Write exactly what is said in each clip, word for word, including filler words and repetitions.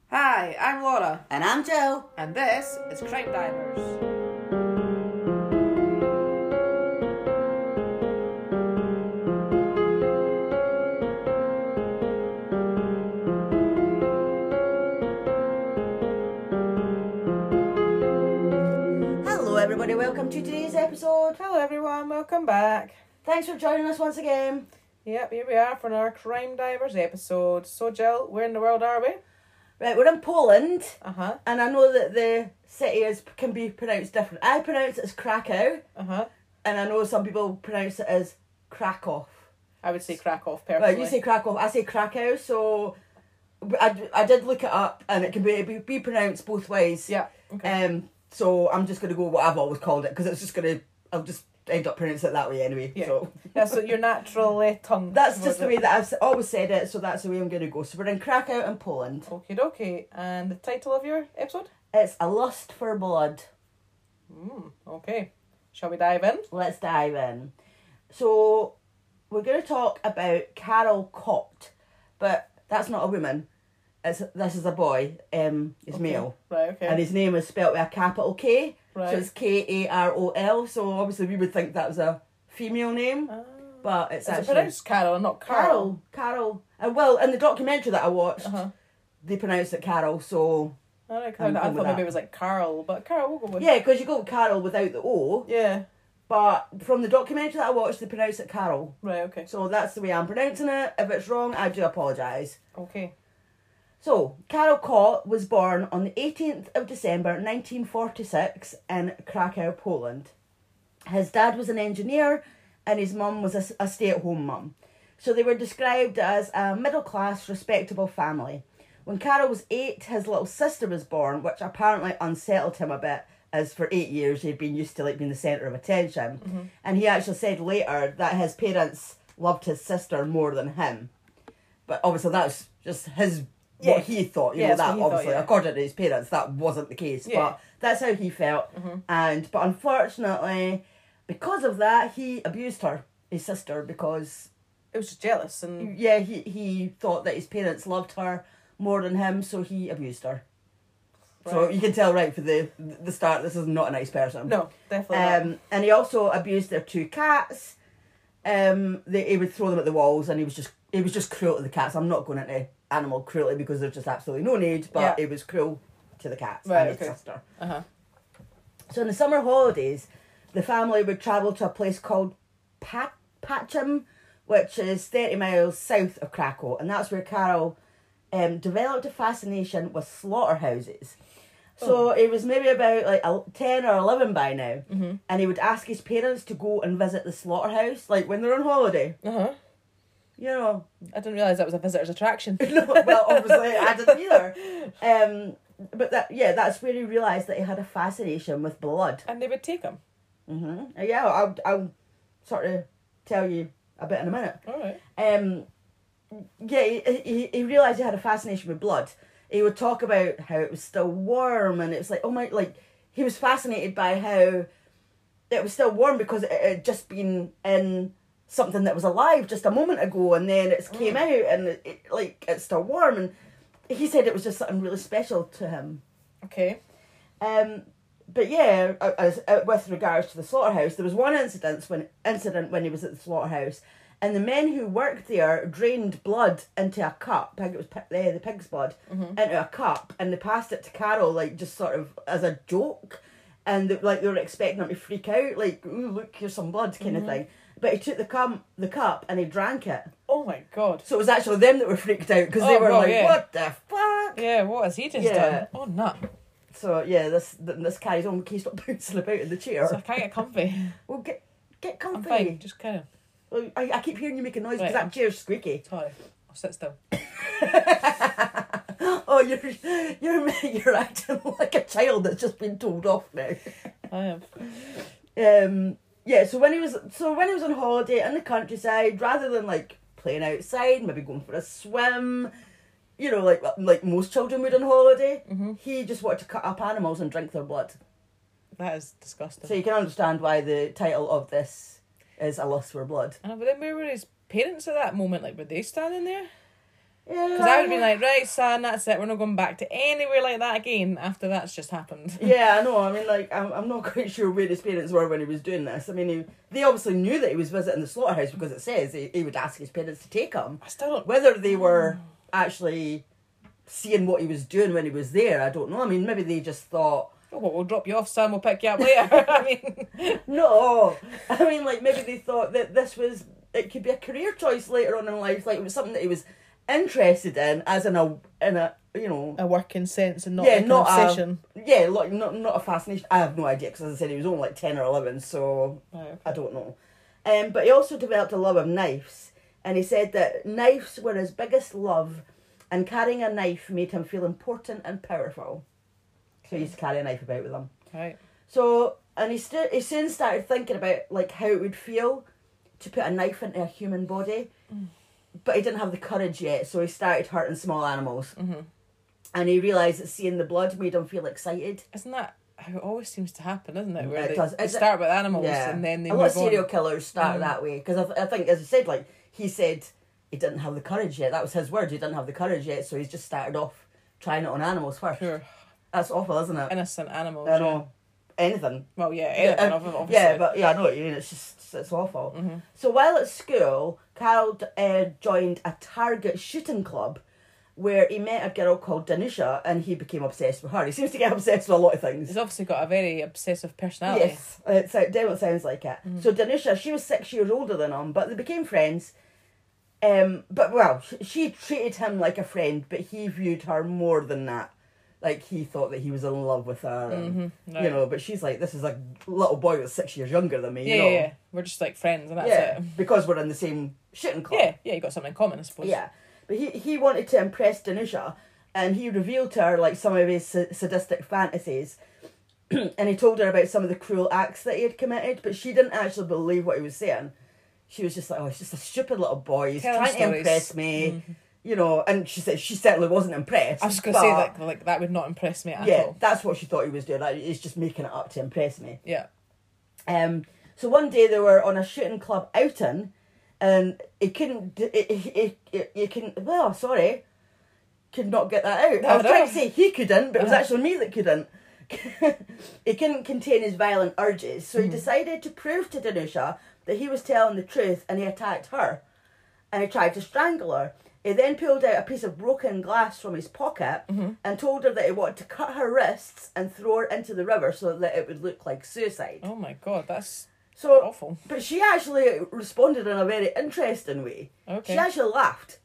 Hi, I'm Laura. And I'm Joe. And this is Crime Divers. Hello everybody, welcome to today's episode. Hello everyone, welcome back. Thanks for joining us once again. Yep, here we are for another Crime Divers episode. So Jill, where in the world are we? Right, we're in Poland, Uh-huh, and I know that the city is can be pronounced different. I pronounce it as Krakow, uh-huh. and I know some people pronounce it as Krakow. I would say Krakow, personally. Right, you say Krakow, I say Krakow, so I, I did look it up, and it can be, be, be pronounced both ways. Yeah, okay. Um, so I'm just going to go what I've always called it, because it's just going to, I'll just end up pronouncing it that way anyway. Yeah. So Yeah, so your natural uh, tongue. that's just was the it? way that I've s- always said it, so that's the way I'm going to go. So we're in Krakow in Poland. Okie dokie. And the title of your episode? It's A Lust for Blood. Mm, okay. Shall we dive in? Let's dive in. So we're going to talk about Karol Kot, but that's not a woman. It's this is a boy. Um, he's Okay. male, Right, okay. and his name is spelt with a capital K. right. So it's K A R O L. So obviously we would think that was a female name, Ah. but it's Is it actually pronounced Carol and not Carol? Carol. Carol. And well, in the documentary that I watched, Uh-huh. they pronounced it Carol. So I, like, I'm I, I going thought with maybe that. it was like Carl, but Carol, we'll go with. yeah, because you go with Carol without the O. Yeah. But from the documentary that I watched, they pronounce it Carol. Right, okay. So that's the way I'm pronouncing it. If it's wrong, I do apologise. Okay. So, Karol Kot was born on the eighteenth of December nineteen forty-six in Krakow, Poland. His dad was an engineer and his mum was a, a stay-at-home mum. So they were described as a middle-class, respectable family. When Karol was eight, his little sister was born, which apparently unsettled him a bit, as for eight years he'd been used to like being the centre of attention. Mm-hmm. And he actually said later that his parents loved his sister more than him. But obviously that's just his Yeah. what he thought. You Yeah, know, that's what that he thought, obviously yeah. according to his parents that wasn't the case. Yeah. But that's how he felt. Mm-hmm. And but unfortunately, because of that, he abused her, his sister, because It was just jealous and yeah, he he thought that his parents loved her more than him, so he abused her. So Right. you can tell right for the the start, this is not a nice person. no, definitely not. Um, and he also abused their two cats. Um, they, he would throw them at the walls, and he was just he was just cruel to the cats. I'm not going into animal cruelty because there's just absolutely no need, but Yeah. he was cruel to the cats Right, and his okay. sister. Uh-huh. So in the summer holidays, the family would travel to a place called Pat Pachim, which is thirty miles south of Krakow, and that's where Karol um, developed a fascination with slaughterhouses. So he was maybe about like a- ten or eleven by now, Mm-hmm. and he would ask his parents to go and visit the slaughterhouse, like when they're on holiday. Uh-huh. You know, I didn't realise that was a visitor's attraction. no, well, obviously I didn't either. Um, but that yeah, that's where he realised that he had a fascination with blood. And they would take him. Mm-hmm. Yeah, I'll I'll sort of tell you a bit in a minute. Alright. Um, yeah, he, he, he realised he had a fascination with blood. He would talk about how it was still warm, and it was like, oh my, like, he was fascinated by how it was still warm because it had just been in something that was alive just a moment ago, and then it came Mm. out, and it, it, like, it's still warm, and he said it was just something really special to him. Okay. Um, but yeah, as, uh, with regards to the slaughterhouse, there was one incident when incident when he was at the slaughterhouse, and the men who worked there drained blood into a cup. I think it was pi- the, the pig's blood Mm-hmm. into a cup, and they passed it to Karol like just sort of as a joke, and they, like they were expecting him to freak out, like, "Ooh, look, here's some blood," kind Mm-hmm. of thing. But he took the cum the cup and he drank it. Oh my god. So it was actually them that were freaked out because they Oh, were well, like, yeah. "What the fuck?" Yeah, what has he just Yeah. done? Oh, nut. So yeah, this this carries on. Can you stop bouncing about in the chair? So I can't get comfy. Well, get get I'm comfy. fine, just kind of. Well, I, I keep hearing you make a noise because Right. that chair's squeaky. Sorry. I'll sit still. Oh, you're you're you're acting like a child that's just been told off now. I have. Um, yeah. So when he was so when he was on holiday in the countryside, rather than like playing outside, maybe going for a swim, you know, like like most children would on holiday, Mm-hmm. he just wanted to cut up animals and drink their blood. That is disgusting. So you can understand why the title of this is A Lust for Blood. I know, but then where were his parents at that moment? Like, were they standing there? Yeah. Because I would be like, right, son, that's it. We're not going back to anywhere like that again after that's just happened. Yeah, I know. I mean, like, I'm, I'm not quite sure where his parents were when he was doing this. I mean, he, they obviously knew that he was visiting the slaughterhouse because it says he, he would ask his parents to take him. I still don't... Whether they were actually seeing what he was doing when he was there, I don't know. I mean, maybe they just thought... Oh, well, we'll drop you off, son. We'll pick you up later. I mean... No. I mean, like, maybe they thought that this was... It could be a career choice later on in life. Like, it was something that he was interested in, as in a... in a you know... A working sense and not yeah, like not an obsession. A, yeah, like, not, not a fascination. I have no idea, because as I said, he was only like ten or eleven, so... Oh, okay. I don't know. Um, but he also developed a love of knives. And he said that knives were his biggest love, and carrying a knife made him feel important and powerful. So he used to carry a knife about with him. Right. So, and he, st- he soon started thinking about, like, how it would feel to put a knife into a human body. Mm. But he didn't have the courage yet, so he started hurting small animals. Mm-hmm. And he realised that seeing the blood made him feel excited. Isn't that how it always seems to happen, isn't it? Where It they, does. they Is it- start with animals Yeah. and then they a move lot of serial on. killers start Mm. that way. Because I, th- I think, as I said, like, he said he didn't have the courage yet. That was his word. He didn't have the courage yet, so he's just started off trying it on animals first. Sure. That's awful, isn't it? Innocent animals. I know. Anything. Well, yeah, anything, Yeah, ob- obviously. Yeah, but yeah, I know what you mean. It's just, it's awful. Mm-hmm. So while at school, Carol uh, joined a target shooting club where he met a girl called Danusha, and he became obsessed with her. He seems to get obsessed with a lot of things. He's obviously got a very obsessive personality. Yes, it so- definitely sounds like it. Mm. So Danusha, she was six years older than him, but they became friends. Um, but well, sh- she treated him like a friend, but he viewed her more than that. Like, he thought that he was in love with her, and, Mm-hmm. Right. you know. But she's like, this is a little boy that's six years younger than me. Yeah, you know? yeah, yeah. We're just like friends and that's yeah, it. because we're in the same shooting club. Yeah, yeah, you got something in common, I suppose. Yeah, but he he wanted to impress Danusha, and he revealed to her like some of his sa- sadistic fantasies, and he told her about some of the cruel acts that he had committed. But she didn't actually believe what he was saying. She was just like, "Oh, he's just a stupid little boy. He's Tell him trying to stories." impress me." Mhm. You know, and she said she certainly wasn't impressed. I was going to but, say that like that would not impress me at Yeah, all. that's what she thought he was doing. Like, he's just making it up to impress me. Yeah. Um. So one day they were on a shooting club outing, and he couldn't. He, he, he, he couldn't. Well, sorry, could not get that out. No, I was no. trying to say he couldn't, but it was Uh-huh. actually me that couldn't. He couldn't contain his violent urges, so he Mhm. decided to prove to Danusha that he was telling the truth, and he attacked her, and he tried to strangle her. He then pulled out a piece of broken glass from his pocket Mm-hmm. and told her that he wanted to cut her wrists and throw her into the river so that it would look like suicide. Oh my god, that's So, awful. but she actually responded in a very interesting way. Okay. She actually laughed.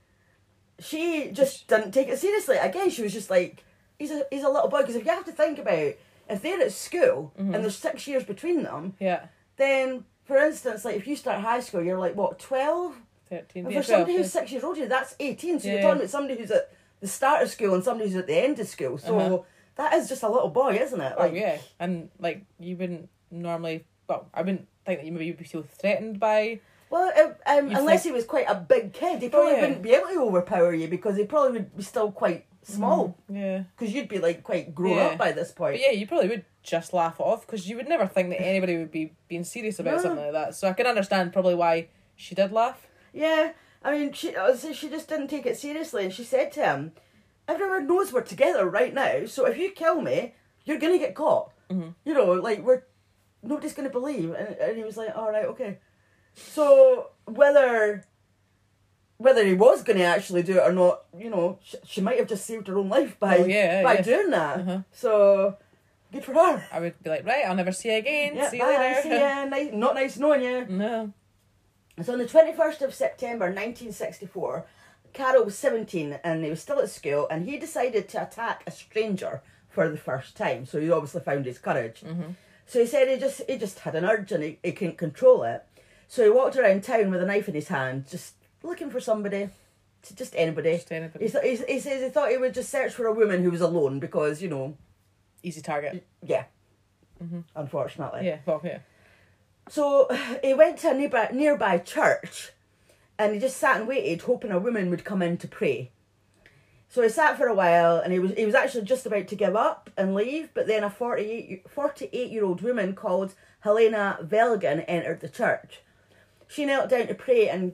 She just didn't take it seriously. Again, she was just like, he's a he's a little boy. Because if you have to think about, if they're at school Mhm. and there's six years between them, Yeah. then, for instance, like if you start high school, you're like, what, twelve? thirteen. And Yeah, for somebody twelve, who's six years older, that's eighteen. So you're Yeah. talking about somebody who's at the start of school and somebody who's at the end of school. So Uh-huh. that is just a little boy, isn't it? yeah. Like, Oh yeah, and like you wouldn't normally. Well, I wouldn't think that you maybe would feel threatened by. Well, um, um, You unless think- he was quite a big kid, he probably yeah. wouldn't be able to overpower you because he probably would be still quite small. Mm, yeah. Because you'd be like quite grown Yeah. up by this point. But yeah, you probably would just laugh it off because you would never think that anybody would be being serious about No. something like that. So I can understand probably why she did laugh. Yeah, I mean, she I would say she just didn't take it seriously, and she said to him, "Everyone knows we're together right now, so if you kill me, you're gonna get caught. Mhm. You know, like we're nobody's gonna believe." And, and he was like, "All right, okay." So whether whether he was gonna actually do it or not, you know, she, she might have just saved her own life by Oh, yeah, by yeah. doing that. Uh-huh. So good for her. I would be like, right, I'll never see you again. Yeah, see you bye, later. see ya. Nice, not nice knowing you. No. So on the twenty-first of September nineteen sixty-four, Carol was seventeen and he was still at school, and he decided to attack a stranger for the first time. So he obviously found his courage. Mhm. So he said he just he just had an urge and he, he couldn't control it. So he walked around town with a knife in his hand, just looking for somebody, to just anybody. Just anybody. He, th- he, he says he thought he would just search for a woman who was alone because, you know, Easy target. yeah, Mhm. unfortunately. Yeah. Well, yeah. So he went to a nearby, nearby church and he just sat and waited, hoping a woman would come in to pray. So he sat for a while and he was he was actually just about to give up and leave, but then a forty-eight-year-old woman called Helena Velgen entered the church. She knelt down to pray and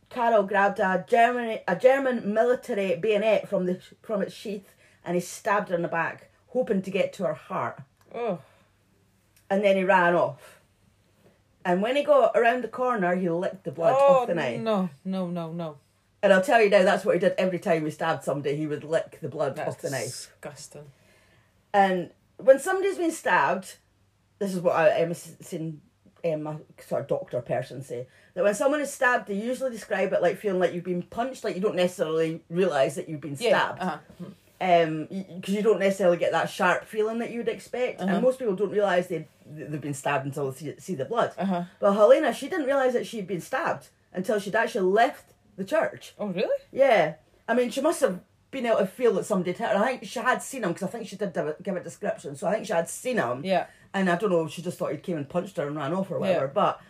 Carol grabbed a German a German military bayonet from the from its sheath and he stabbed her in the back, hoping to get to her heart. Oh. And then he ran off. And when he got around the corner, he licked the blood oh, off the knife. No, no, no, no. And I'll tell you now, that's what he did every time he stabbed somebody. He would lick the blood That's off the knife. disgusting. And when somebody's been stabbed, this is what I, I'm seen um, a sort of doctor person say, that when someone is stabbed, they usually describe it like feeling like you've been punched, like you don't necessarily realise that you've been stabbed. Yeah, uh-huh. Um, because you don't necessarily get that sharp feeling that you would expect, Uh-huh. and most people don't realise they they've been stabbed until they see, see the blood. Uh-huh. But Helena, she didn't realise that she'd been stabbed until she'd actually left the church. Oh, really? Yeah, I mean, she must have been able to feel that somebody had hit her. I think she had seen him because I think she did give a, give a description. So I think she had seen him. Yeah. And I don't know, she just thought he came and punched her and ran off or whatever. Yeah. But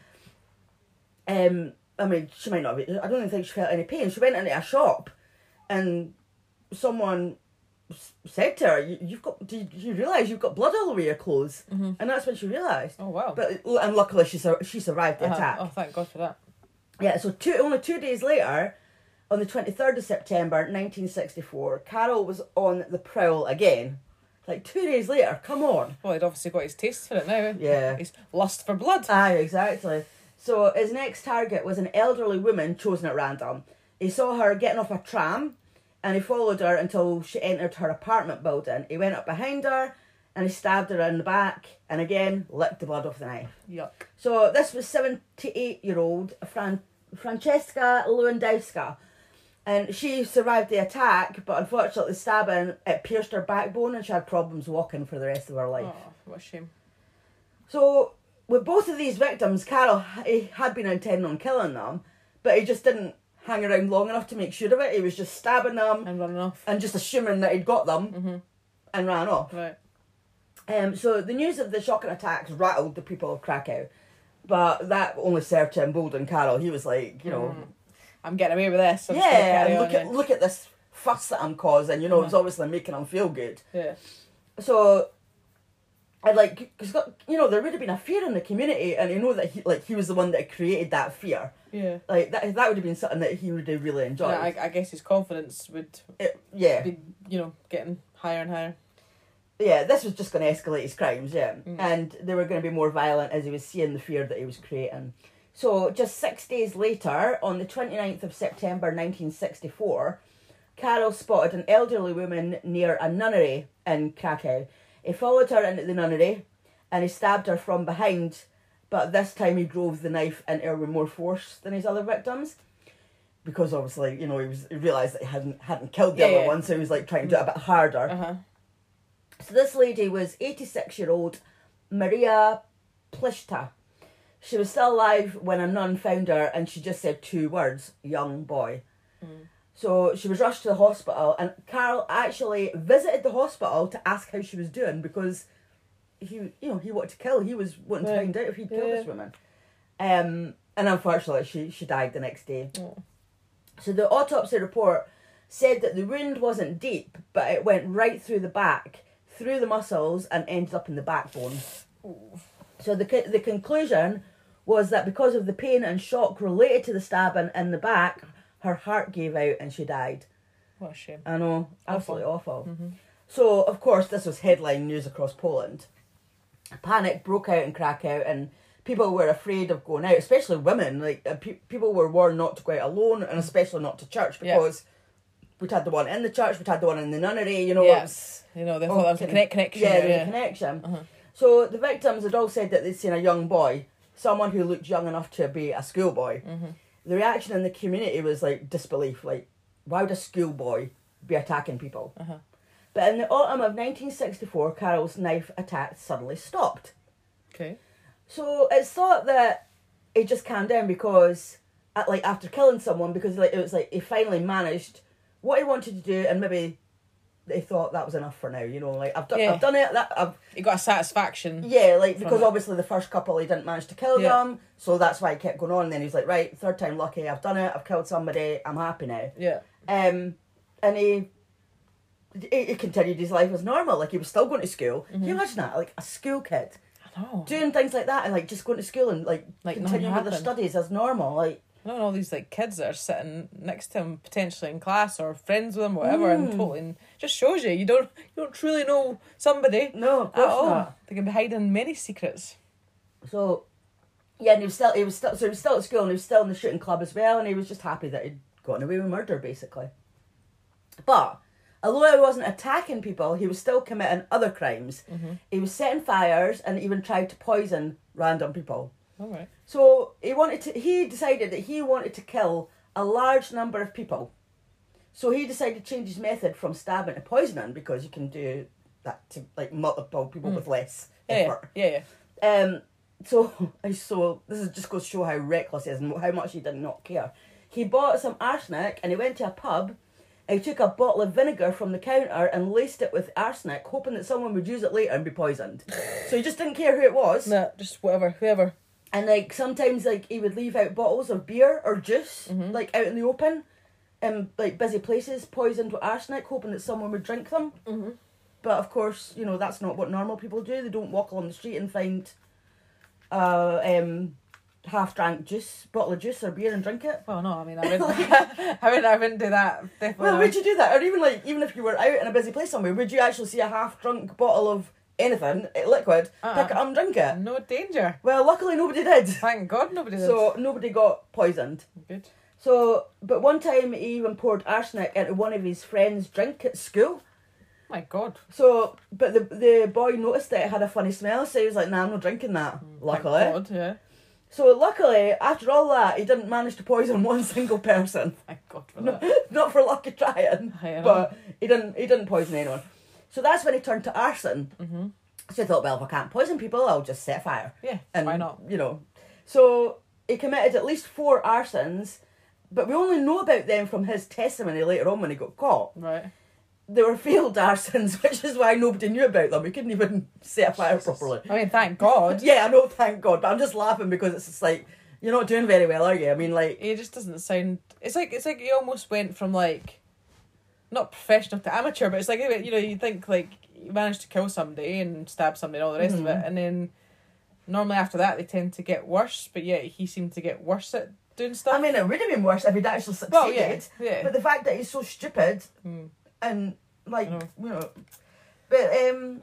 um, I mean, she might not be. I don't even think she felt any pain. She went into a shop, and someone said to her, you, "You've got. Do you, do you realise you've got blood all over your clothes?" Mm-hmm. And that's when she realised. Oh, wow. But and luckily she sur- she survived the Uh-huh. attack. Oh, thank God for that. Yeah. So two only two days later, on the twenty third of September, nineteen sixty four, Carol was on the prowl again. Like two days later, come on. Well, he'd obviously got his taste for it now. Yeah. His lust for blood. Aye, exactly. So his next target was an elderly woman chosen at random. He saw her getting off a tram and he followed her until she entered her apartment building. He went up behind her and he stabbed her in the back and again licked the blood off the knife. Yuck. So this was seventy-eight-year-old Fran- Francesca Lewandowska. And she survived the attack, but unfortunately stabbing, it pierced her backbone and she had problems walking for the rest of her life. Oh, what a shame. So, with both of these victims, Carol he had been intending on killing them, but he just didn't hang around long enough to make sure of it. He was just stabbing them And running off. and just assuming that he'd got them Mm-hmm. and ran off. Right. Um, so, the news of the shocking attacks rattled the people of Krakow, but that only served to embolden Carol. He was like, you know... Mm. I'm getting away with this. I'm just gonna Yeah, carry and on, look at look at this fuss that I'm causing. You know, it's obviously making him feel good. Yeah. So, I'd like, cause you know, there would have been a fear in the community, and you know that he like he was the one that created that fear. Yeah. Like that that would have been something that he would have really enjoyed. Yeah, I, I guess his confidence would It- yeah, be, you know, getting higher and higher. yeah. This was just going to escalate his crimes. Yeah, Mm. and they were going to be more violent as he was seeing the fear that he was creating. So, just six days later, on the twenty-ninth of September nineteen sixty-four, Carol spotted an elderly woman near a nunnery in Krakow. He followed her into the nunnery and he stabbed her from behind, but this time he drove the knife into her with more force than his other victims. Because obviously, you know, he was he realised that he hadn't hadn't killed the Yeah, other yeah. one, so he was like trying to do it a bit harder. Uh-huh. So this lady was eighty-six-year-old Maria Pliszta. She was still alive when a nun found her and she just said two words, young boy. Mm. So she was rushed to the hospital and Carl actually visited the hospital to ask how she was doing because he, you know, he wanted to kill. He was wanting to Yeah. find out if he'd killed Yeah. this woman. Um, and unfortunately she, she died the next day. Oh. So the autopsy report said that the wound wasn't deep, but it went right through the back, through the muscles and ended up in the backbone. Ooh. So the co- the conclusion was that because of the pain and shock related to the stabbing in the back, her heart gave out and she died. What a shame. I know, Awful. absolutely awful. Mm-hmm. So, of course, this was headline news across Poland. Panic broke out in Krakow and people were afraid of going out, especially women. Like uh, pe- people were warned not to go out alone and especially not to church Yeah. because we'd had the one in the church, we'd had the one in the nunnery, you know. Yeah. It was, You know, they Oh, thought that was a can- connect connection. yeah, there, there was yeah. a connection. Uh-huh. So the victims had all said that they'd seen a young boy, someone who looked young enough to be a schoolboy. Mm-hmm. The reaction in the community was like disbelief, like why would a schoolboy be attacking people? Uh-huh. But in the autumn of nineteen sixty-four, Carol's knife attack suddenly stopped. Okay. So it's thought that he just calmed down because, at, like after killing someone, because like it was like he finally managed what he wanted to do, and maybe they thought that was enough for now. You know, like I've done, Yeah. I've done it. That I've You got a satisfaction. yeah, like From because it. obviously the first couple he didn't manage to kill Yeah. them, so that's why he kept going on. And then he's like, right, third time lucky, I've done it. I've killed somebody. I'm happy now. Yeah. Um, and he. He he continued his life as normal, like he was still going to school. Can you imagine that? Like a school kid I know. doing things like that and like just going to school and like, Like nothing continuing with their happened. studies as normal. Like And all these like kids that are sitting next to him potentially in class or friends with him, whatever, mm. and totally and just shows you you don't you don't truly know somebody. No, of course at all. not. They can be hiding many secrets. So, yeah, and he was still he was still so he was still at school and he was still in the shooting club as well, and he was just happy that he'd gotten away with murder, basically. But although he wasn't attacking people, he was still committing other crimes. Mm-hmm. He was setting fires and even tried to poison random people. All right. So he wanted to. He decided that he wanted to kill a large number of people. So he decided to change his method from stabbing to poisoning, because you can do that to like multiple people mm. with less yeah, effort. Yeah, yeah. Um. So so this is just goes to show how reckless he is and how much he did not care. He bought some arsenic and he went to a pub. And he took a bottle of vinegar from the counter and laced it with arsenic, hoping that someone would use it later and be poisoned. So he just didn't care who it was. No, just whatever, whoever. And like sometimes like he would leave out bottles of beer or juice mm-hmm. like out in the open, in like busy places, poisoned with arsenic, hoping that someone would drink them. Mm-hmm. But of course, you know, that's not what normal people do. They don't walk along the street and find uh um half drank juice, bottle of juice or beer and drink it. Well, no, I mean I wouldn't. I would I wouldn't do that. Definitely. Well, not. would you do that? Or even like even if you were out in a busy place somewhere, would you actually see a half drunk bottle of anything, liquid, uh-uh. pick it up and drink it? No danger. Well, luckily nobody did. Thank God nobody did. So nobody got poisoned. Good. So, but one time he even poured arsenic into one of his friends' drink at school. My God. So, but the the boy noticed that it had a funny smell, so he was like, nah, I'm not drinking that, mm, luckily. Thank God, yeah. So luckily, after all that, he didn't manage to poison one single person. Thank God for that. Not for luck of trying, I but he didn't he didn't poison anyone. So that's when he turned to arson. Mm-hmm. So he thought, well, if I can't poison people, I'll just set fire. Yeah, and, why not? You know. So he committed at least four arsons, but we only know about them from his testimony later on when he got caught. Right. They were failed arsons, which is why nobody knew about them. We couldn't even set a fire Jesus. properly. I mean, thank God. Yeah, I know, thank God. But I'm just laughing because it's just like, you're not doing very well, are you? I mean, like... It just doesn't sound... It's like it's like he almost went from, like, not professional to amateur, but it's like, you know, you think, like, you managed to kill somebody and stab somebody and all the rest mm-hmm. of it, and then normally after that they tend to get worse, but yet he seemed to get worse at doing stuff. I mean, it would have been worse if he'd actually succeeded. Well, yeah, yeah. But the fact that he's so stupid mm. and, like, know. you know... But, um...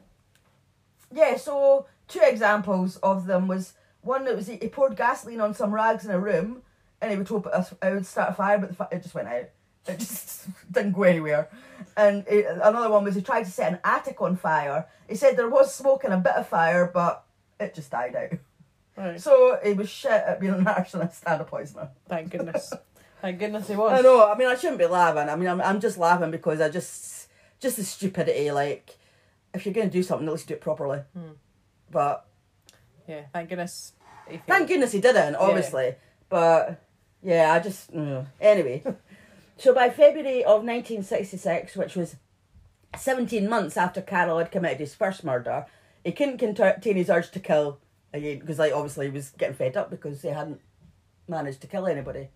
yeah, so two examples of them was... One that was he, he poured gasoline on some rags in a room, and he would hope it, it would start a fire, but the fi- it just went out. It just didn't go anywhere. And it, another one was he tried to set an attic on fire. He said there was smoke and a bit of fire, but it just died out. Right. So he was shit at being an arsonist and a poisoner. Thank goodness. Thank goodness he was. I know. I mean, I shouldn't be laughing. I mean, I'm I'm just laughing because I just just the stupidity. Like, if you're going to do something, at least do it properly. Hmm. But yeah, thank goodness. Thank goodness he didn't, obviously. Yeah. But, yeah, I just... Uh, anyway. So by February of nineteen sixty-six, which was seventeen months after Carroll had committed his first murder, he couldn't contain his urge to kill again, because, like, obviously he was getting fed up because he hadn't managed to kill anybody.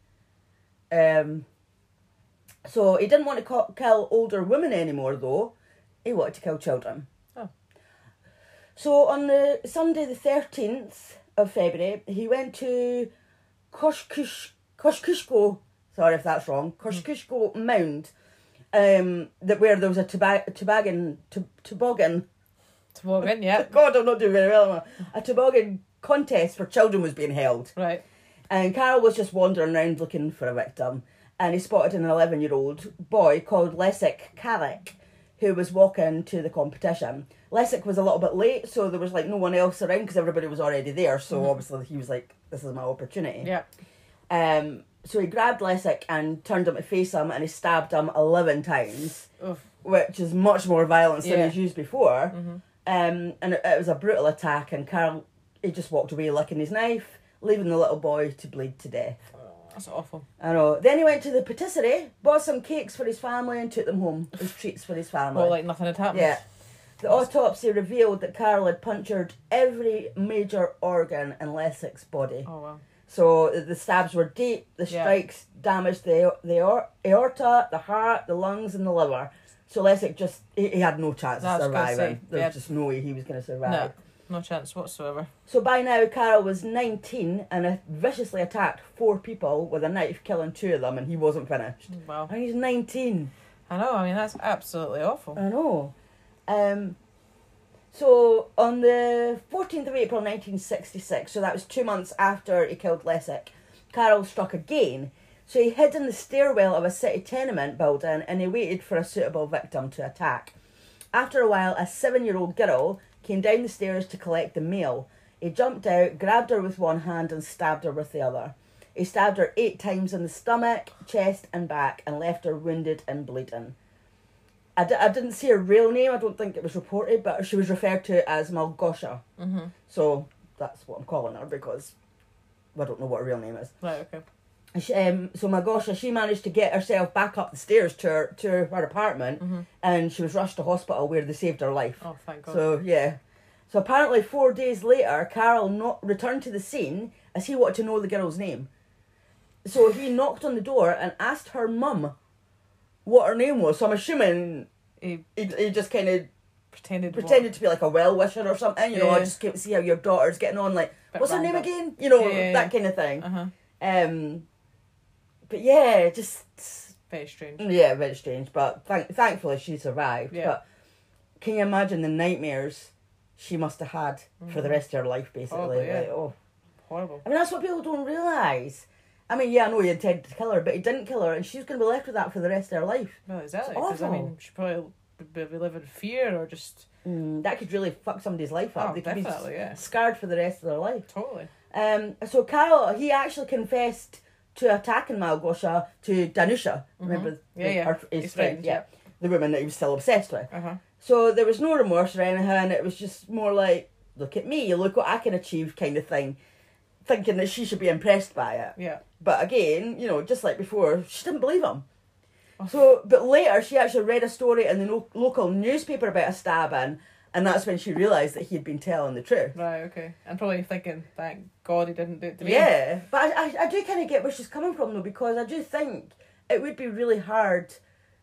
Um. So he didn't want to co- kill older women anymore, though. He wanted to kill children. Oh. So on the Sunday the thirteenth... of February, he went to Kosciuszko, Kosciuszko, sorry if that's wrong, Kosciuszko Mound, um, that where there was a tobag- toboggan, to- toboggan, toboggan, yeah. God, I'm not doing very well. A toboggan contest for children was being held. Right. And Carroll was just wandering around looking for a victim, and he spotted an eleven-year-old boy called Leszek Kalik, who was walking to the competition. Leszek was a little bit late, so there was like no one else around because everybody was already there. So mm-hmm. obviously he was like, "This is my opportunity." Yeah. Um. So he grabbed Leszek and turned him to face him, and he stabbed him eleven times, Oof. which is much more violence yeah. than he's used before. Mm-hmm. Um. And it, it was a brutal attack, and Carroll he just walked away licking his knife, leaving the little boy to bleed to death. That's awful. I know. Then he went to the patisserie, bought some cakes for his family, and took them home as treats for his family. Well, like nothing had happened. Yeah. The autopsy revealed that Carroll had punctured every major organ in Leszek's body. Oh, wow. So the stabs were deep, the yeah. strikes damaged the the aorta, the heart, the lungs, and the liver. So Leszek just, he, he had no chance of surviving. There was yeah. just no way he was going to survive. No. No chance whatsoever. So by now, Carol was nineteen and had viciously attacked four people with a knife, killing two of them, and he wasn't finished. Wow. And he's nineteen. I know, I mean, that's absolutely awful. I know. Um, so on the fourteenth of April nineteen sixty-six, so that was two months after he killed Lessig, Carol struck again. So he hid in the stairwell of a city tenement building and he waited for a suitable victim to attack. After a while, a seven-year-old girl came down the stairs to collect the mail. He jumped out, grabbed her with one hand and stabbed her with the other. He stabbed her eight times in the stomach, chest and back and left her wounded and bleeding. I, d- I didn't see her real name, I don't think it was reported, but she was referred to as Malgosha. Mm-hmm. So that's what I'm calling her because I don't know what her real name is. Right, okay. She, um, so Malgosha, she managed to get herself back up the stairs to her, to her apartment Mm-hmm. and she was rushed to hospital where they saved her life. Oh, thank God. So, yeah. So apparently four days later, Carol not returned to the scene as he wanted to know the girl's name. So he knocked on the door and asked her mum what her name was. So I'm assuming He he, he just kind of pretended pretended to be like a well-wisher or something. You know, I Yeah. just came to see how your daughter's getting on. Like, Bit what's her name random. again? You know, Yeah, yeah, that yeah. kind of thing. Uh-huh. Um, but yeah, just... Very strange. Yeah, very strange. But thank- thankfully she survived. Yeah. But can you imagine the nightmares she must have had for the rest of her life, basically? Probably, yeah. Like, oh. Horrible. I mean, that's what people don't realise. I mean, yeah, I know he intended to kill her, but he didn't kill her, and she's going to be left with that for the rest of her life. No, exactly. It's Because, I awful. mean, she probably would be living in fear or just... Mm, that could really fuck somebody's life up. Oh, they could be definitely, yeah. scarred for the rest of their life. Totally. Um, so Carol, he actually confessed to attacking Malgosha to Danusha. Remember? Yeah, the- yeah. Her, his, His friend, friend, yeah. The woman that he was still obsessed with. Uh-huh. So there was no remorse or anything. It was just more like, look at me, look what I can achieve kind of thing. Thinking that she should be impressed by it. Yeah. But again, you know, just like before, she didn't believe him. Oh. So, but later she actually read a story in the no- local newspaper about a stabbing, and that's when she realised that he'd been telling the truth. Right, okay. And probably thinking, thank God he didn't do it to me. Yeah, but I, I, I do kind of get where she's coming from though, because I do think it would be really hard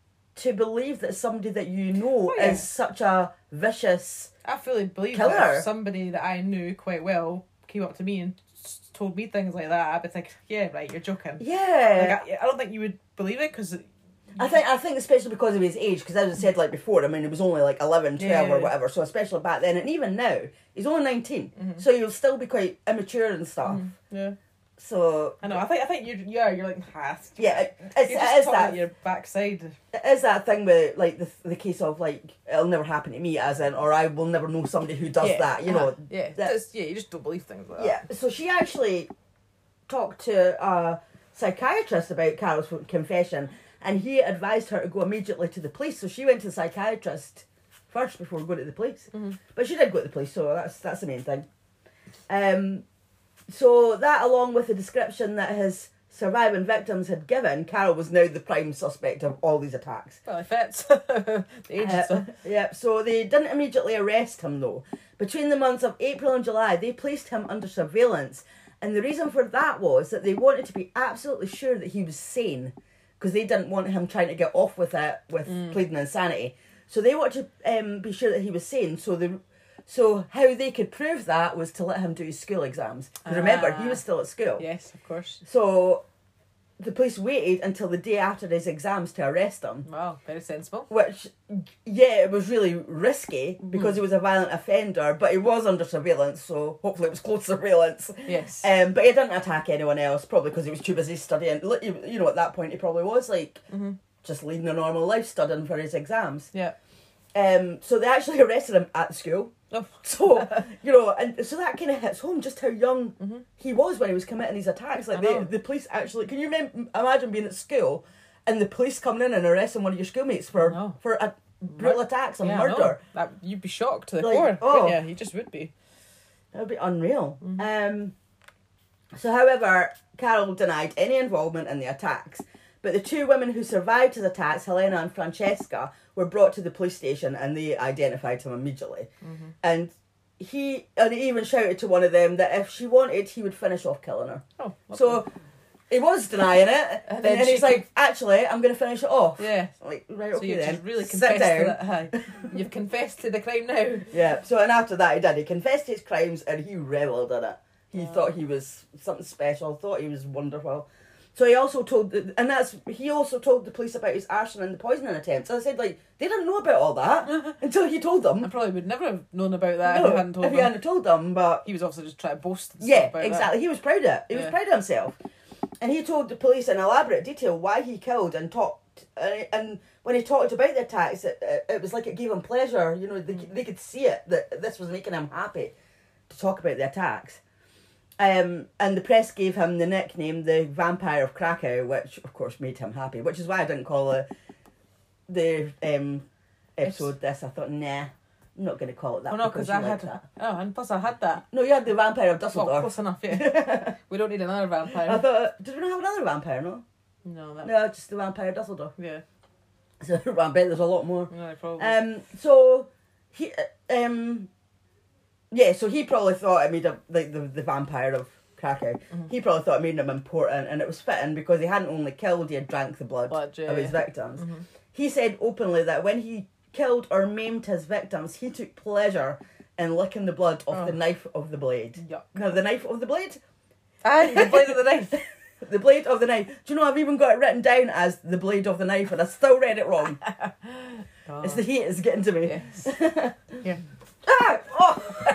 to believe that somebody that you know Oh, yeah. is such a vicious... I fully believe Killer. that if somebody that I knew quite well came up to me and s- told me things like that, I'd be thinking, yeah, right, you're joking. Yeah. Like, I, I don't think you would believe it because... I think I think especially because of his age, because as I said like before, I mean, he was only like eleven, twelve Yeah. or whatever, so especially back then, and even now, he's only nineteen, Mm-hmm. so he'll still be quite immature and stuff. Yeah. So, I know, I think I think you're, yeah, you're like, ah, it's- yeah, it, it's, you're it just is talking that, at your backside. it is that thing with like the, the case of like, it'll never happen to me, as in, or I will never know somebody who does yeah. that, you know. uh-huh. Yeah, that- Just- yeah, you just don't believe things like Yeah, that. so she actually talked to a psychiatrist about Carol's confession, and he advised her to go immediately to the police. So she went to the psychiatrist first before going to the police. Mm-hmm. But she did go to the police, so that's that's the main thing. Um, so that, along with the description that his surviving victims had given, Carol was now the prime suspect of all these attacks. Well, it fits. the age and Uh, stuff. yeah, so they didn't immediately arrest him though. Between the months of April and July, they placed him under surveillance. And the reason for that was that they wanted to be absolutely sure that he was sane, because they didn't want him trying to get off with it with pleading insanity. So they wanted to um, be sure that he was sane. So the so how they could prove that was to let him do his school exams. 'Cause remember, he was still at school. Yes, of course. So the police waited until the day after his exams to arrest him. Wow, very sensible. Which, yeah, it was really risky because he was a violent offender, but he was under surveillance, so hopefully it was close surveillance. Yes. Um, but he didn't attack anyone else, probably because he was too busy studying. Look, You you know, at that point he probably was like Mm-hmm. just leading a normal life, studying for his exams. Yeah. Um, so they actually arrested him at school. Oh. So, you know, and so that kind of hits home just how young Mm-hmm. he was when he was committing these attacks. Like, I the, know. the police actually, can you mem- imagine being at school and the police coming in and arresting one of your schoolmates for, know. for a brutal attacks and Yeah, I know. murder? That, you'd be shocked to the Like, core. oh. Yeah, you just would be. That would be unreal. Um, so, however, Carol denied any involvement in the attacks. But the two women who survived his attacks, Helena and Francesca, were brought to the police station and they identified him immediately. Mm-hmm. And he and he even shouted to one of them that if she wanted, he would finish off killing her. Oh, So He was denying it, and And then then he's she like, actually, I'm going to finish it off. Yeah. Like, right, So okay you've then. just really Sit confessed down. to that. Hi. You've confessed to the crime now. Yeah, so and after that he did. He confessed his crimes and he revelled in it. He Wow. thought he was something special, thought he was wonderful. So he also told, the, and that's, he also told the police about his arson and the poisoning attempts. I said, like, they didn't know about all that until he told them. I probably would never have known about that No, if he hadn't told if he them. hadn't told them, but He was also just trying to boast and yeah, stuff about exactly. that. He was proud of it. He was Yeah. proud of himself. And he told the police in elaborate detail why he killed and talked. And, and when he talked about the attacks, it, it, it was like it gave him pleasure. You know, they, they could see it, that this was making him happy to talk about the attacks. Um, and the press gave him the nickname the Vampire of Krakow, which of course made him happy, which is why I didn't call the, the um, episode this. I thought, nah, I'm not going to call it that. Oh no, because you I like had that. Oh, and plus I had that. No, you had the Vampire of Well, Dusseldorf. close enough, yeah. We don't need another vampire. I thought, did we not have another vampire, no? No, that. No, just the Vampire of Dusseldorf. Yeah, So I bet there's a lot more. no, probably. Um, so he, uh, um, yeah, so he probably thought it made him like the the Vampire of Krakow. Mm-hmm. He probably thought it made him important, and it was fitting because he hadn't only killed; he had drank the blood, Blood, yeah, of his yeah. victims. Mm-hmm. He said openly that when he killed or maimed his victims, he took pleasure in licking the blood off Oh. the knife of the blade. Yuck. Now, the knife of the blade. Aye, the blade of the knife. The blade of the knife. Do you know I've even got it written down as the blade of the knife, and I still read it wrong. Oh, It's the heat is getting to me. yes. Yeah. Ah! Oh!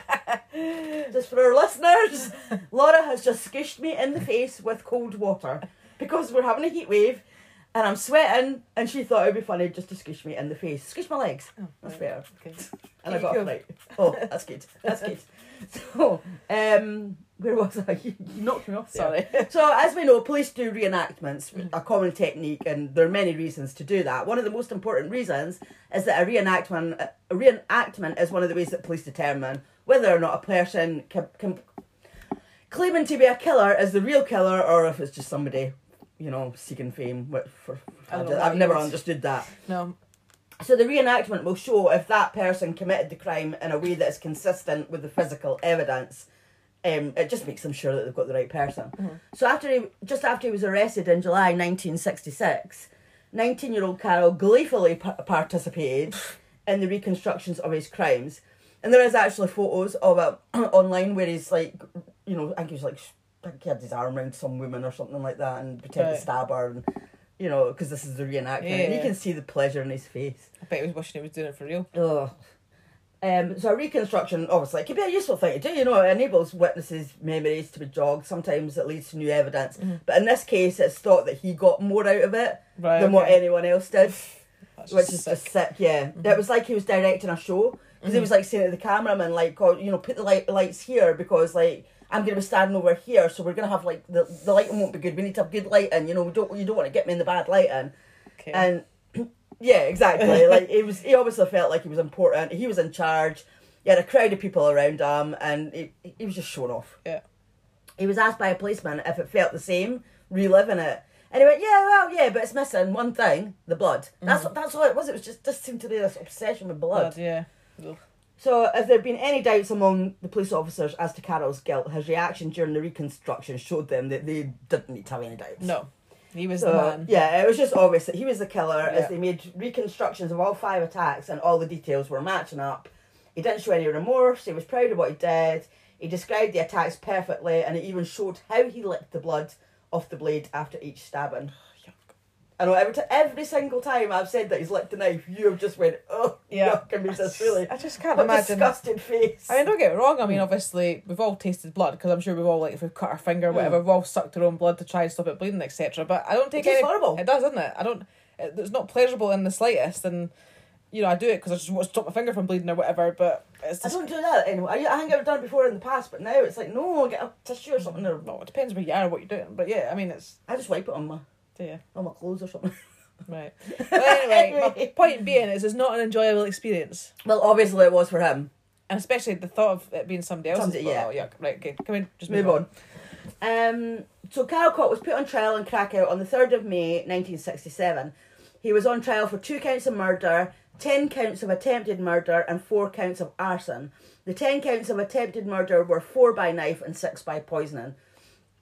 Just for our listeners, Laura has just squished me in the face with cold water because we're having a heat wave, and I'm sweating. And she thought it'd be funny just to squish me in the face, squish my legs. Oh, That's right. fair. Okay. And I Keep got it it right. Oh, that's good. That's good. So, um, where was I? You you knocked me off there. Sorry. So, as we know, police do reenactments, a common technique, and there are many reasons to do that. One of the most important reasons is that a reenactment, a reenactment is one of the ways that police determine whether or not a person can, can, claiming to be a killer is the real killer, or if it's just somebody, you know, seeking fame. Which for, I don't I know I've what never you would- understood that. No. So the reenactment will show if that person committed the crime in a way that is consistent with the physical evidence. Um, it just makes them sure that they've got the right person. Mm-hmm. So after he, just after he was arrested in July nineteen sixty-six, nineteen-year-old Carol gleefully pa- participated in the reconstructions of his crimes. And there is actually photos of it online where he's like, you know, I think he was like, I think he had his arm around some woman or something like that and pretended Right. to stab her. And, you know, because this is the reenactment. And you Yeah. can see the pleasure in his face. I bet he was wishing he was doing it for real. Ugh. Um, so a reconstruction, obviously, it can be a useful thing to do. You know, it enables witnesses' memories to be jogged. Sometimes it leads to new evidence. Mm-hmm. But in this case, it's thought that he got more out of it Right. than what okay. anyone else did, That's which just is sick. just sick. Yeah, it was like he was directing a show because he was like saying to the cameraman, like, "Oh, you know, put the light lights here because like I'm going to be standing over here, so we're going to have like the the lighting won't be good. We need to have good lighting. You know, we don't you don't want to get me in the bad lighting." Okay. And yeah, exactly. Like he was, he obviously felt like he was important. He was in charge. He had a crowd of people around him, and he he was just showing off. Yeah. He was asked by a policeman if it felt the same, reliving it, and he went, "Yeah, well, yeah, but it's missing one thing: the blood. That's what that's all it was. It was just just seemed to be this obsession with blood." Blood, yeah. Ugh. So, if there had been any doubts among the police officers as to Carol's guilt, his reaction during the reconstruction showed them that they didn't need to have any doubts. No. He was So, the man. yeah, it was just obvious that he was the killer Yeah. as they made reconstructions of all five attacks and all the details were matching up. He didn't show any remorse, he was proud of what he did, he described the attacks perfectly, and he even showed how he licked the blood off the blade after each stabbing. Yuck. I know, every, t- every single time I've said that he's licked the knife, you have just went, oh, Yeah. yuck, and made this really I just can't a imagine. disgusted face. I mean, don't get me wrong. I mean, obviously, we've all tasted blood because I'm sure we've all, like, if we've cut our finger or whatever, we've all sucked our own blood to try and stop it bleeding, et cetera. But I don't take It tastes any. horrible. It does, doesn't it? I don't. It, it's not pleasurable in the slightest, and you know, I do it because I just want to stop my finger from bleeding or whatever. But it's I just. don't do that anymore. I, I think I've done it before in the past, but now it's like, no, get a tissue or something. Or, No, it depends where you are, what you're doing. But yeah, I mean, it's. I just wipe it on my, Yeah, on my clothes or something. right. But anyway, my point being is, it's not an enjoyable experience, Well, obviously it was for him. and especially the thought of it being somebody else's. Somebody- yeah. Oh, yuck. Right. Okay. Can we just Move on. Um, so Karl Koch was put on trial in Krakow on the third of May nineteen sixty-seven. He was on trial for two counts of murder, ten counts of attempted murder and four counts of arson. The ten counts of attempted murder were four by knife and six by poisoning.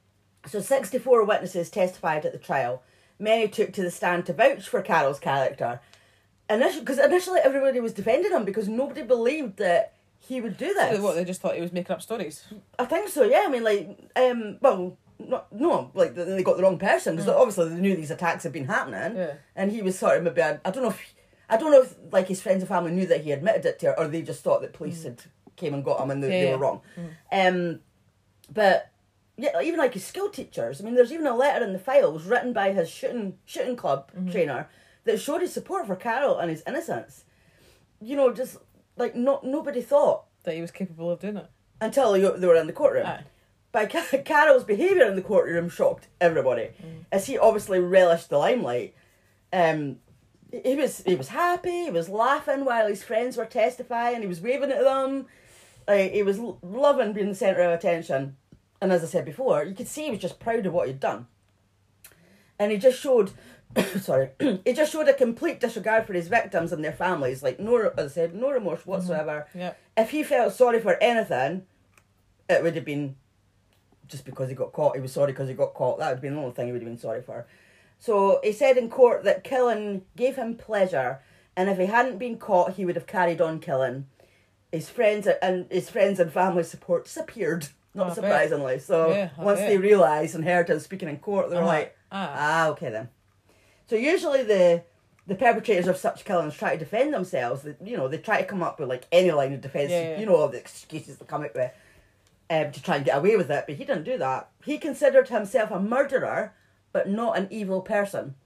So sixty-four witnesses testified at the trial. Many took to the stand to vouch for Carol's character. Initially, because initially everybody was defending him because nobody believed that he would do this. So what, they just thought he was making up stories? I think so, yeah. I mean, like, um, well, not, no, like, they got the wrong person because mm. obviously they knew these attacks had been happening. Yeah. And he was sort of maybe, I, I don't know if, I don't know if, like, his friends and family knew that he admitted it to her or they just thought that police mm. had came and got him and they, yeah, they yeah. were wrong. Mm. Um, but, yeah, even like his school teachers, I mean, there's even a letter in the files written by his shooting shooting club mm-hmm. trainer that showed his support for Carol and his innocence. You know, just, like, not nobody thought that he was capable of doing it. Until they were in the courtroom. Aye. But Carol's behaviour in the courtroom shocked everybody. Mm. As he obviously relished the limelight. Um, he was he was happy, he was laughing while his friends were testifying, he was waving at them. Like, he was loving being the centre of attention. And as I said before, you could see he was just proud of what he'd done. And he just showed... sorry, he just showed a complete disregard for his victims and their families. Like, no, as I said, no remorse whatsoever. Mm-hmm. Yeah. If he felt sorry for anything, it would have been just because he got caught. He was sorry because he got caught. That would have been the only thing he would have been sorry for. So he said in court that killing gave him pleasure, and if he hadn't been caught, he would have carried on killing. His friends and his friends and family support disappeared. Not oh, surprisingly. So yeah, once bet. they realised and heard him speaking in court, they were uh-huh. like, ah. ah, okay then. So usually the the perpetrators of such killings try to defend themselves. They, you know, they try to come up with like any line of defence. Yeah, yeah. You know, all the excuses they come up with um, to try and get away with it. But he didn't do that. He considered himself a murderer, but not an evil person.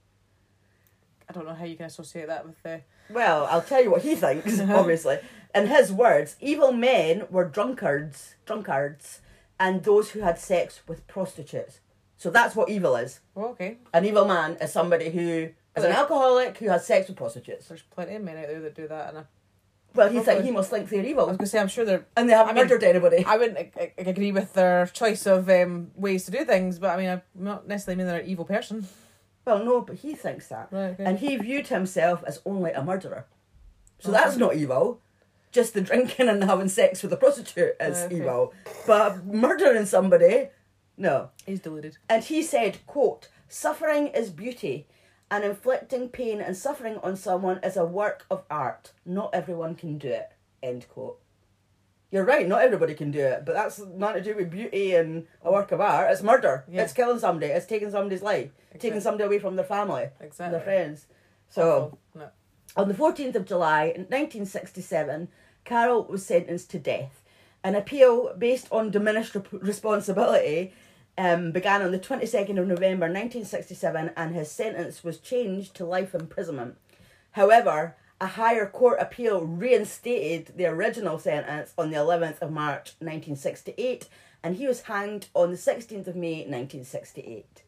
I don't know how you can associate that with the... Well, I'll tell you what he thinks, obviously. In his words, evil men were drunkards, drunkards, and those who had sex with prostitutes. So that's what evil is. Oh, okay. An evil man is somebody who is an alcoholic who has sex with prostitutes. There's plenty of men out there that do that. And I... Well, he think he must think they're evil. I was going to say, I'm sure they're... And they haven't I murdered mean, anybody. I wouldn't I, I agree with their choice of um, ways to do things, but I mean, I'm not necessarily mean they're an evil person. Well, no, but he thinks that. Right, okay. And he viewed himself as only a murderer. So okay. that's not evil. Just the drinking and having sex with a prostitute is okay. evil. But murdering somebody... No. He's deluded. And he said, quote, "Suffering is beauty, and inflicting pain and suffering on someone is a work of art. Not everyone can do it." End quote. You're right, not everybody can do it, but that's nothing to do with beauty and a work of art. It's murder. Yeah. It's killing somebody. It's taking somebody's life. Exactly. Taking somebody away from their family. Exactly. Their friends. So, no. On the fourteenth of July, nineteen sixty-seven, Carol was sentenced to death. An appeal based on diminished rep- responsibility Um, began on the twenty-second of November nineteen sixty-seven, and his sentence was changed to life imprisonment. However, a higher court appeal reinstated the original sentence on the eleventh of March nineteen sixty-eight, and he was hanged on the sixteenth of May nineteen sixty-eight.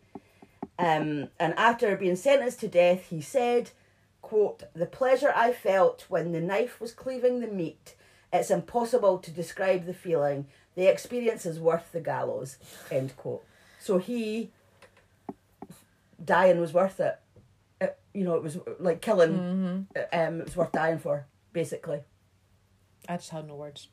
Um, and after being sentenced to death, he said, quote, "The pleasure I felt when the knife was cleaving the meat, it's impossible to describe the feeling. The experience is worth the gallows." End quote. So he, dying was worth it. it you know, it was like killing, mm-hmm. um, it was worth dying for, basically. I just had no words.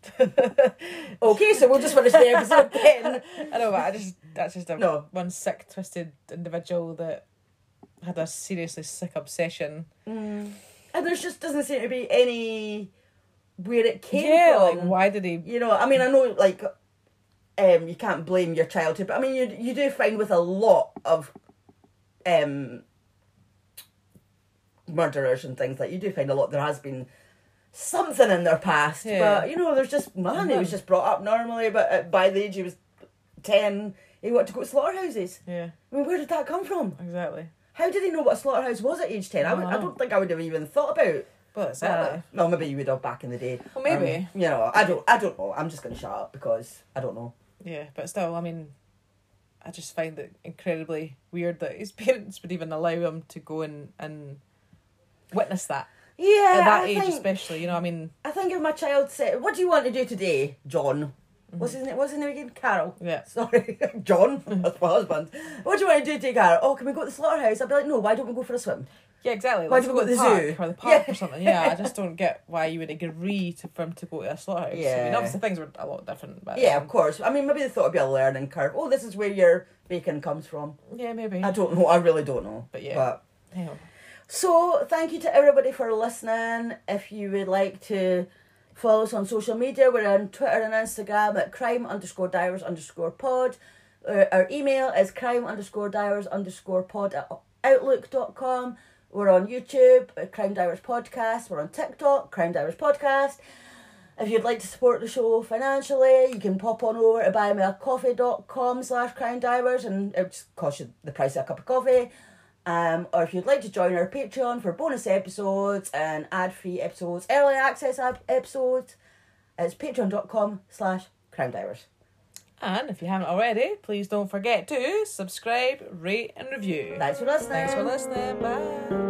Okay, so we'll just finish the episode then. I know, but I just, that's just a, no. one sick, twisted individual that had a seriously sick obsession. Mm. And there just doesn't seem to be any... where it came yeah, from. Like, why did he... You know, I mean, I know, like, um, you can't blame your childhood, but I mean, you you do find with a lot of um, murderers and things, like, you do find a lot, there has been something in their past, yeah. But, you know, there's just, man, he was just brought up normally, but at, by the age he was ten, he wanted to go to slaughterhouses. Yeah. I mean, where did that come from? Exactly. How did he know what a slaughterhouse was at age ten? I, would, I don't think I would have even thought about Well, exactly. Uh, no, maybe you would have back in the day. Well, maybe. Um, you know, I don't. I don't know. I'm just going to shut up because I don't know. Yeah, but still, I mean, I just find it incredibly weird that his parents would even allow him to go and and witness that. Yeah, at that I age, think, especially. You know, I mean. I think if my child said, "What do you want to do today, John?" What's his name? What's his name again? Carol. Yeah. Sorry, John. That's my husband. What do you want to do, to Carol? Oh, can we go to the slaughterhouse? I'd be like, no. Why don't we go for a swim? Yeah, exactly. Why Let's do we go to the park zoo? or the park Yeah. or something. Yeah, I just don't get why you would agree to for him to go to a slaughterhouse. I mean, Yeah. obviously things were a lot different. But Yeah, of course. I mean, maybe they thought it'd be a learning curve. Oh, this is where your bacon comes from. Yeah, maybe. I don't know. I really don't know. But yeah. But Yeah. so, thank you to everybody for listening. If you would like to follow us on social media, we're on Twitter and Instagram at crime underscore divers underscore pod. Uh, our email is crime underscore divers underscore pod at outlook dot com. We're on YouTube, at Crime Divers Podcast. We're on TikTok, Crime Divers Podcast. If you'd like to support the show financially, you can pop on over to buymeacoffee.com slash crime divers and it just costs you the price of a cup of coffee. Um, or if you'd like to join our Patreon for bonus episodes and ad-free episodes, early access ep- episodes, it's patreon.com slash crime divers. And if you haven't already, please don't forget to subscribe, rate and review. Thanks for listening. Thanks for listening. Bye.